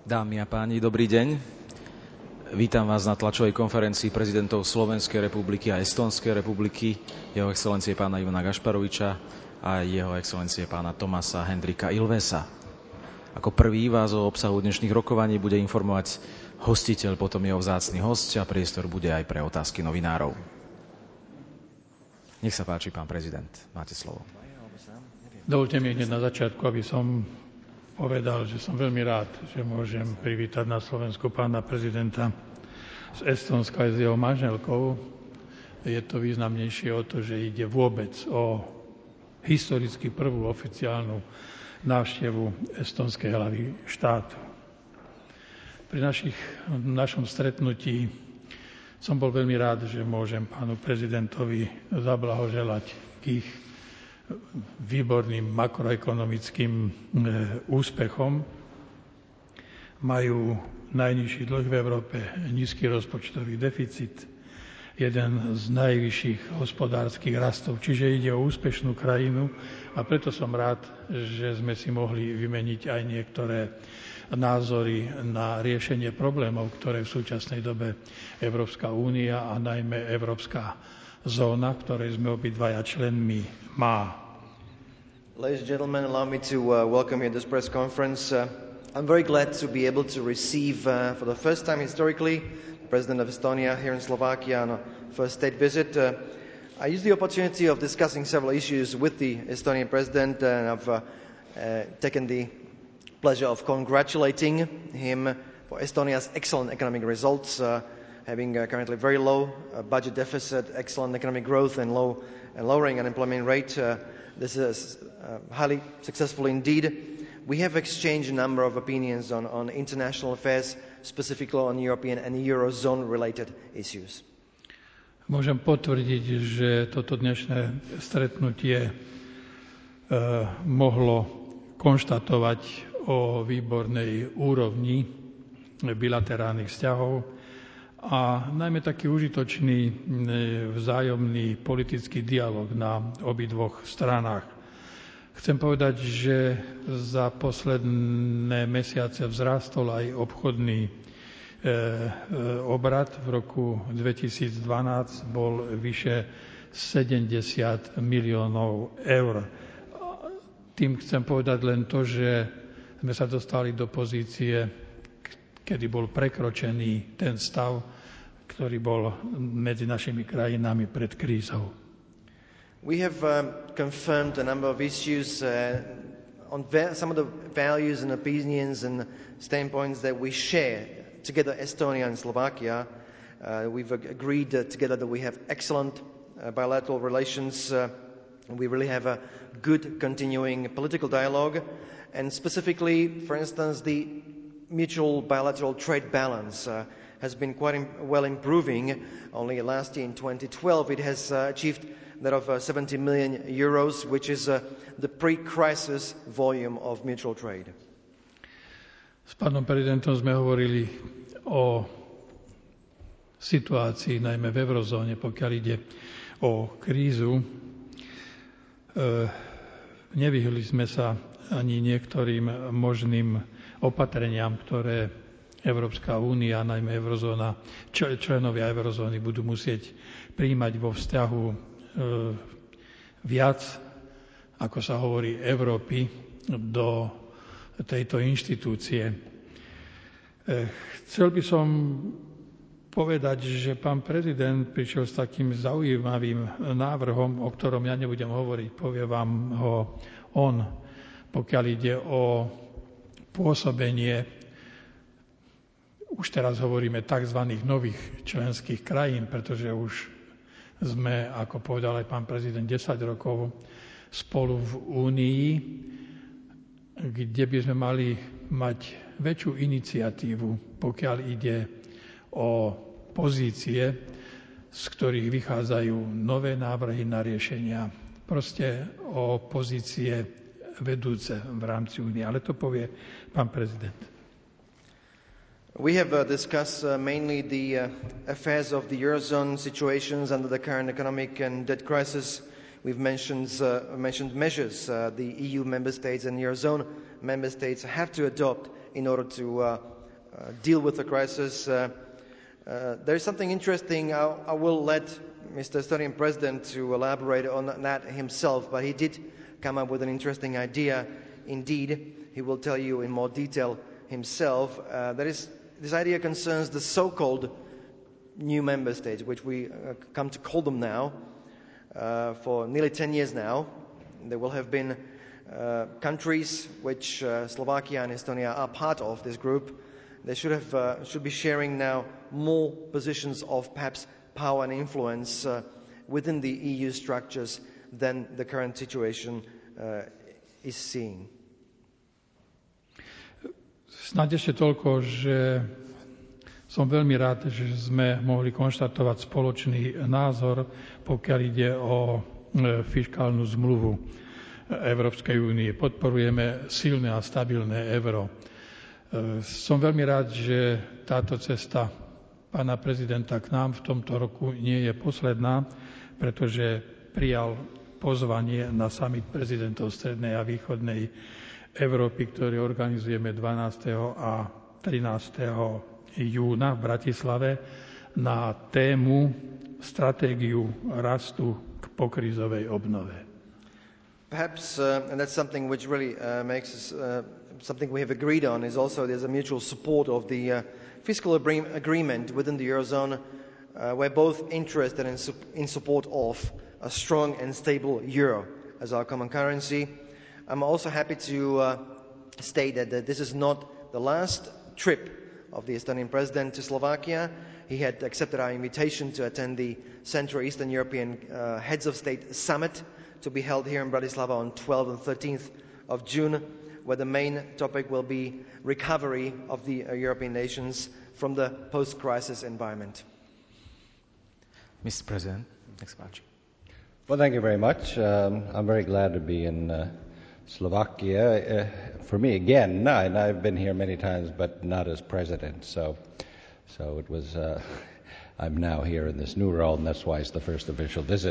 Dámy a páni, dobrý deň. Vítam vás na tlačovej konferencii prezidentov Slovenskej republiky a Estónskej republiky, jeho excelencie pána Ivana Gašparoviča a jeho excelencie pána Tomasa Hendrika Ilvesa. Ako prvý vás o obsahu dnešných rokovaní bude informovať hostiteľ, potom jeho vzácny hosť a priestor bude aj pre otázky novinárov. Nech sa páči, pán prezident, máte slovo. Dovolte mi hneď na začiatku, aby som povedal, že som veľmi rád, že môžem privítať na Slovensku pána prezidenta z Estónska aj s jeho manželkou. Je to významnejšie o to, že ide vôbec o historicky prvú oficiálnu návštevu estónskej hlavy štátu. Pri našom stretnutí som bol veľmi rád, že môžem pánu prezidentovi zablahoželať k ich výborným makroekonomickým úspechom. Majú najnižší dlh v Európe, nízky rozpočtový deficit, jeden z najvyšších hospodárskych rastov. Čiže ide o úspešnú krajinu a preto som rád, že sme si mohli vymeniť aj niektoré názory na riešenie problémov, ktoré v súčasnej dobe Európska únia a najmä Európska zóna, ktorej sme obidvaja členmi, má. Ladies and gentlemen, allow me to welcome you at this press conference. I'm very glad to be able to receive, for the first time historically, the President of Estonia here in Slovakia on a first state visit. I used the opportunity of discussing several issues with the Estonian President, and I've taken the pleasure of congratulating him for Estonia's excellent economic results, having currently very low budget deficit, excellent economic growth, and lowering unemployment rate. This is highly successful indeed. We have exchanged a number of opinions on international affairs, specifically on European and Eurozone-related issues. Môžem potvrdiť, že toto dnešné stretnutie mohlo konštatovať o výbornej úrovni bilaterálnych vzťahov a najmä taký užitočný vzájomný politický dialog na obidvoch stranách. Chcem povedať, že za posledné mesiace vzrástol aj obchodný obrat. V roku 2012 bol vyše 70 miliónov eur. Tým chcem povedať len to, že sme sa dostali do pozície, kedy bol prekročený ten stav, ktorý bol medzi našimi krajinami pred krízou. We have confirmed a number of issues on some of the values and opinions and standpoints that we share together, Estonia and Slovakia. We've agreed together that we have excellent bilateral relations. We really have a good continuing political dialogue. And specifically, for instance, the mutual bilateral trade balance has been quite well improving. Only last year in 2012 it has achieved that of 70 million euros, which is the pre-crisis volume of mutual trade. S pánom prezidentom sme hovorili o situácii, najmä v eurozóne, pokiaľ ide o krízu. Nevyhli sme sa ani niektorým možným opatreniam, ktoré Európska únia, najmä eurozóna, členovia eurozóny budú musieť prijímať vo vzťahu viac, ako sa hovorí, Európy do tejto inštitúcie. Chcel by som povedať, že pán prezident prišiel s takým zaujímavým návrhom, o ktorom ja nebudem hovoriť, povie vám ho on, pokiaľ ide o pôsobenie, už teraz hovoríme tzv. Nových členských krajín, pretože už sme, ako povedal aj pán prezident, 10 rokov spolu v Únii, kde by sme mali mať väčšiu iniciatívu, pokiaľ ide o pozície, z ktorých vychádzajú nové návrhy na riešenia, proste o pozície vedúce v rámci Únie. Ale to povie pán prezident. We have discussed mainly the affairs of the Eurozone situations under the current economic and debt crisis. We've mentioned measures the EU member states and Eurozone member states have to adopt in order to deal with the crisis. There's something interesting. I will let Mr. Estonian President to elaborate on that himself, but he did come up with an interesting idea. Indeed, he will tell you in more detail himself. This idea concerns the so-called new member states, which we come to call them now. For nearly 10 years now, there will have been countries which Slovakia and Estonia are part of this group. They should be sharing now more positions of perhaps power and influence within the EU structures than the current situation is seeing. Snáď ešte toľko, že som veľmi rád, že sme mohli konštatovať spoločný názor, pokiaľ ide o fiškálnu zmluvu Európskej únie. Podporujeme silné a stabilné euro. Som veľmi rád, že táto cesta pána prezidenta k nám v tomto roku nie je posledná, pretože prijal pozvanie na summit prezidentov Strednej a Východnej Európy, ktorý organizujeme 12. a 13. júna v Bratislave na tému stratégiu rastu k pokrízovej obnove. Perhaps, and that's something which really makes us, something we have agreed on, is also there's a mutual support of the fiscal agreement within the Eurozone. We're both interested in support of a strong and stable euro as our common currency. I'm also happy to state that this is not the last trip of the Estonian president to Slovakia. He had accepted our invitation to attend the Central Eastern European Heads of State Summit to be held here in Bratislava on 12th and 13th of June, where the main topic will be recovery of the European nations from the post-crisis environment. Mr. President, next slide. Well, thank you very much. I'm very glad to be in Slovakia. For me, again, and I've been here many times, but not as president. So it was. I'm now here in this new role, and that's why it's the first official visit.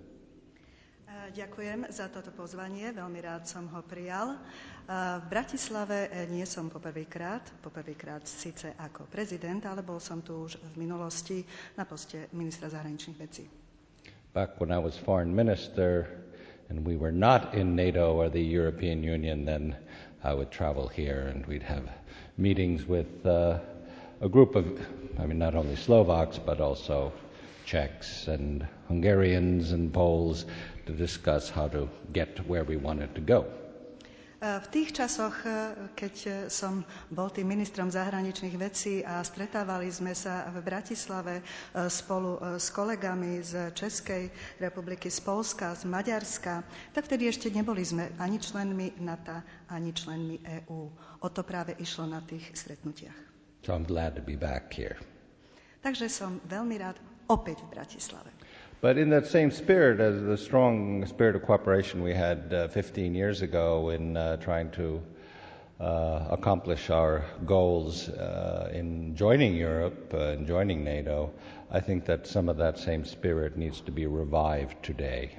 Ďakujem za toto pozvanie, veľmi rád som ho prijal. V Bratislave nie som poprvýkrát síce ako prezident, ale bol som tu už v minulosti na poste ministra zahraničných vecí. Back when I was foreign minister and we were not in NATO or the European Union, then I would travel here and we'd have meetings with a group of, not only Slovaks, but also Czechs and Hungarians and Poles to discuss how to get where we wanted to go. V tých časoch, keď som bol tým ministrom zahraničných vecí a stretávali sme sa v Bratislave spolu s kolegami z Českej republiky, z Poľska, z Maďarska, tak vtedy ešte neboli sme ani členmi NATO, ani členmi EÚ. O to práve išlo na tých stretnutiach. So I'm glad to be back here. Takže som veľmi rád opäť v Bratislave. But in that same spirit, as the strong spirit of cooperation we had 15 years ago in trying to accomplish our goals in joining Europe and joining NATO, I think that some of that same spirit needs to be revived today.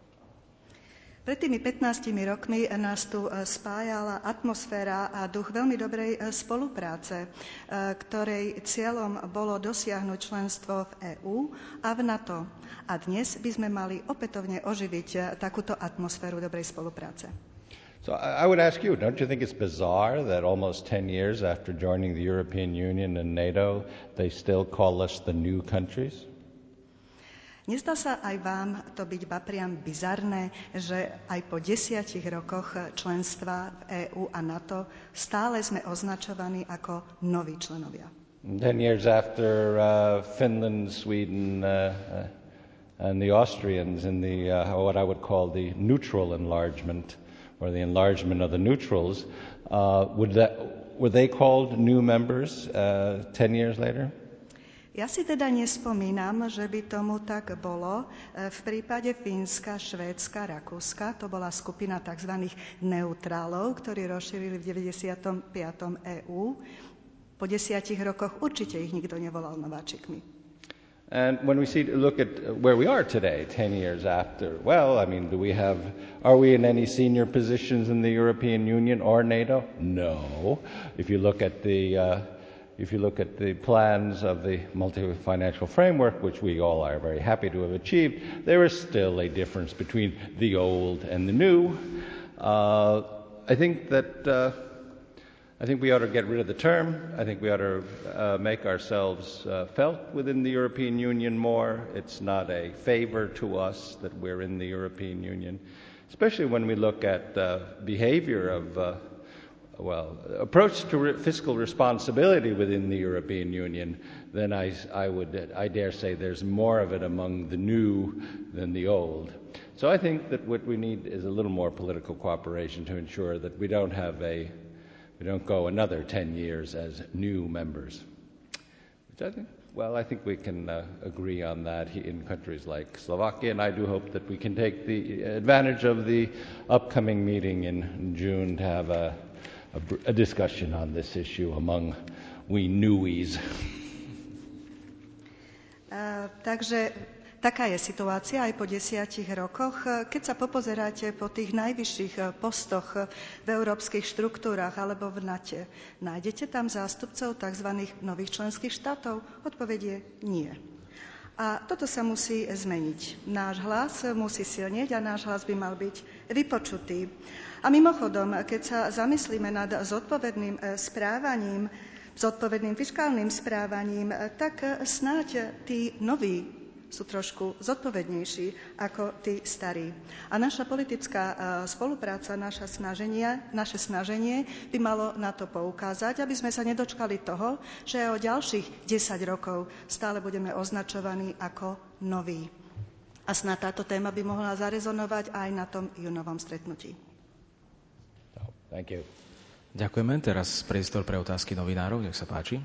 Pred tými 15 rokmi nás tu spájala atmosféra a duch veľmi dobrej spolupráce, ktorej cieľom bolo dosiahnuť členstvo v EÚ a v NATO. A dnes by sme mali opätovne oživiť takúto atmosféru dobrej spolupráce. So I would ask you, don't you think it's bizarre that almost 10 years after joining the European Union and NATO, they still call us the new countries? Nezdá sa aj vám to byť priam bizarné, že aj po 10 rokoch členstva v EÚ a NATO stále sme označovaní ako noví členovia? 10 years after Finland, Sweden, and the Austrians in the what I would call the neutral enlargement, or the enlargement of the neutrals, were they called new members 10 years later? Ja si teda nespomínam, že by tomu tak bolo. V prípade Fínska, Švédska, Rakúska, to bola skupina tzv. Neutrálov, ktorí rozšírili v 95. EÚ. Po 10 rokoch určite ich nikto nevolal nováčikmi. And when we look at where we are today, 10 years after, are we in any senior positions in the European Union or NATO? No. If you look at the if you look at the plans of the multi-financial framework, which we all are very happy to have achieved, there is still a difference between the old and the new. I think we ought to get rid of the term. I think we ought to make ourselves felt within the European Union more. It's not a favor to us that we're in the European Union, especially when we look at behavior of approach to fiscal responsibility within the European Union. Then I dare say there's more of it among the new than the old. So I think that what we need is a little more political cooperation to ensure that we don't go another 10 years as new members. Which I think we can agree on that in countries like Slovakia, and I do hope that we can take the advantage of the upcoming meeting in June to have a discussion on this issue among we newies. Takže taká je situácia aj po 10 rokoch. Keď sa popozeráte po tých najvyšších postoch v európskych štruktúrach alebo v NATO, nájdete tam zástupcov tzv. Nových členských štátov? Odpoveď je nie. A toto sa musí zmeniť. Náš hlas musí silnieť a náš hlas by mal byť vypočutý. A mimochodom, keď sa zamyslíme nad zodpovedným správaním, zodpovedným fiškálnym správaním, tak snáď tí noví sú trošku zodpovednejší ako tí starí. A naša politická spolupráca, naše snaženie by malo na to poukázať, aby sme sa nedočkali toho, že o ďalších 10 rokov stále budeme označovaní ako noví. A snáď táto téma by mohla zarezonovať aj na tom júnovom stretnutí. Thank you. Ďakujeme. Teraz priestor pre otázky novinárov. Nech sa páči.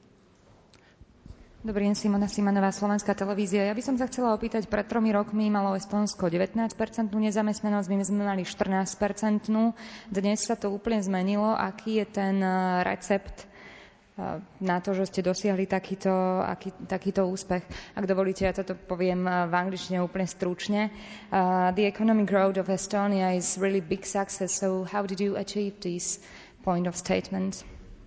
Dobrý deň, Simona Simanová, Slovenská televízia. Ja by som sa chcela opýtať, pred 3 rokmi malo Estónsko 19% nezamestnanosť, my sme mali 14%. Dnes sa to úplne zmenilo. Aký je ten recept na to, že ste dosiahli takýto úspech? Ak dovolíte, ja toto poviem v angličtine úplne stručne. The economic growth of Estonia is really big success, so how did you achieve this point of statement?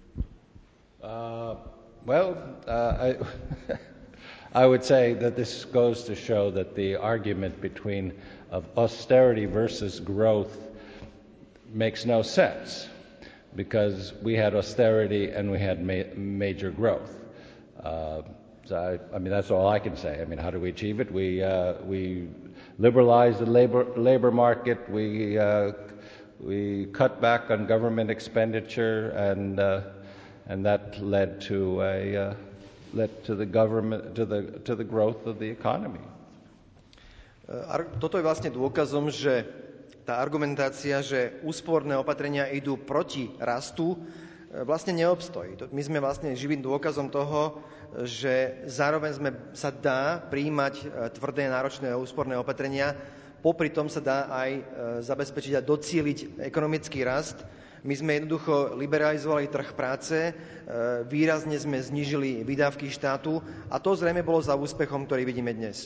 I would say that this goes to show that the argument of austerity versus growth makes no sense, because we had austerity and we had major growth. That's all I can say. How do we achieve it? We liberalized the labor market. We cut back on government expenditure, and that led to the growth of the economy. Toto je vlastne dôkazom, že tá argumentácia, že úsporné opatrenia idú proti rastu, vlastne neobstojí. My sme vlastne živým dôkazom toho, že zároveň sa dá prijímať tvrdé náročné úsporné opatrenia, popri tom sa dá aj zabezpečiť a docieliť ekonomický rast. My sme jednoducho liberalizovali trh práce, výrazne sme znížili výdavky štátu a to zrejme bolo za úspechom, ktorý vidíme dnes.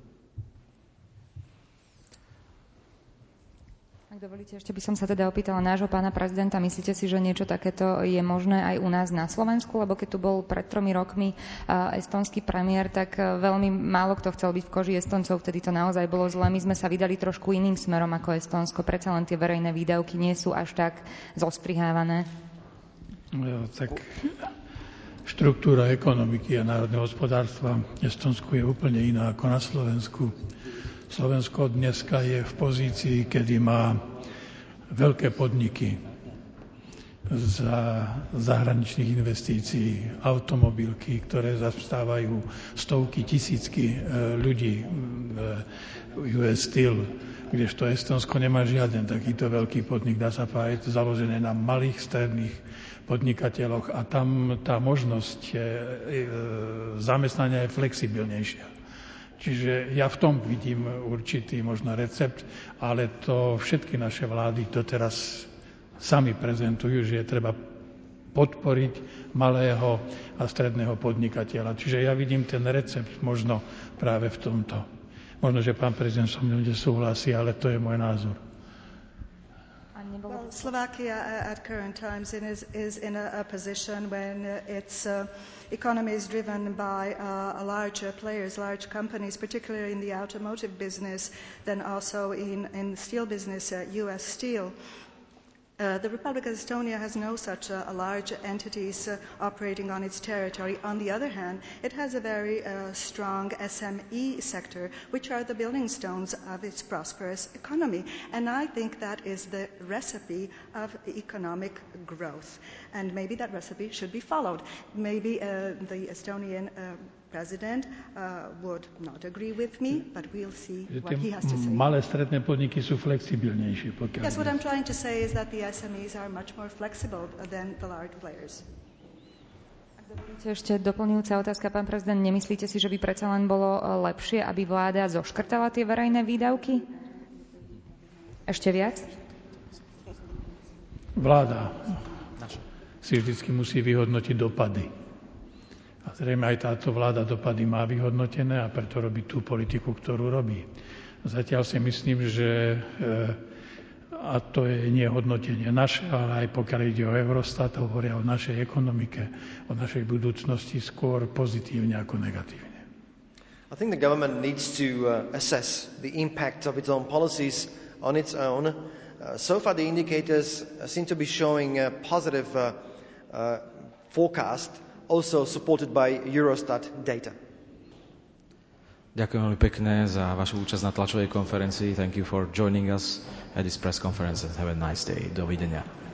Ak dovolíte, ešte by som sa teda opýtala nášho pána prezidenta. Myslíte si, že niečo takéto je možné aj u nás na Slovensku? Lebo keď tu bol pred 3 rokmi estonský premiér, tak veľmi málo kto chcel byť v koži Estoncov. Vtedy to naozaj bolo zle. My sme sa vydali trošku iným smerom ako Estonsko. Predsa len tie verejné výdavky nie sú až tak zostrihávané. Tak štruktúra ekonomiky a národného hospodárstva v Estonsku je úplne iná ako na Slovensku. Slovensko dneska je v pozícii, kedy má veľké podniky za zahraničných investícií, automobilky, ktoré zastávajú stovky, tisícky ľudí, US Steel, kdežto Estonsko nemá žiaden takýto veľký podnik, dá sa povedať, založené na malých, stredných podnikateľoch a tam tá možnosť zamestnania je flexibilnejšia. Čiže ja v tom vidím určitý možno recept, ale to všetky naše vlády doteraz sami prezentujú, že je treba podporiť malého a stredného podnikateľa. Čiže ja vidím ten recept možno práve v tomto. Možno, že pán prezident so mnou nesúhlasí, ale to je môj názor. A Well, Slovakia at current times is in a position when its economy is driven by large players, large companies, particularly in the automotive business, then also in steel business, U.S. Steel. The Republic of Estonia has no such large entities operating on its territory. On the other hand, it has a very strong SME sector, which are the building stones of its prosperous economy. And I think that is the recipe of economic growth. And maybe that recipe should be followed. Maybe the Estonian President would not agree with me, but we'll see what he has to say. Malé stredné podniky sú flexibilnejšie. Yes, what I'm trying to say is that the SMEs are much more flexible than the large players. Ešte doplňujúca otázka, pán prezident. Nemyslíte si, že by predsa len bolo lepšie, aby vláda zoškrtala tie verejné výdavky? Ešte viac? Vláda si vždycky musí vyhodnotiť dopady. A zrejme aj táto vláda dopady má vyhodnotené a preto robí tú politiku, ktorú robí. Zatiaľ si myslím, že a to je nie hodnotenie naše, ale aj pokiaľ ide o Eurostat, hovoria o našej ekonomike, o našej budúcnosti skôr pozitívne ako negatívne. I think the government needs to assess the impact of its own policies on its own. So far the indicators seem to be showing a positive forecast, also supported by Eurostat data. Ďakujem veľmi pekne za vašu účasť na tlačovej konferencii. Thank you for joining us at this press conference and have a nice day. Dovidenia.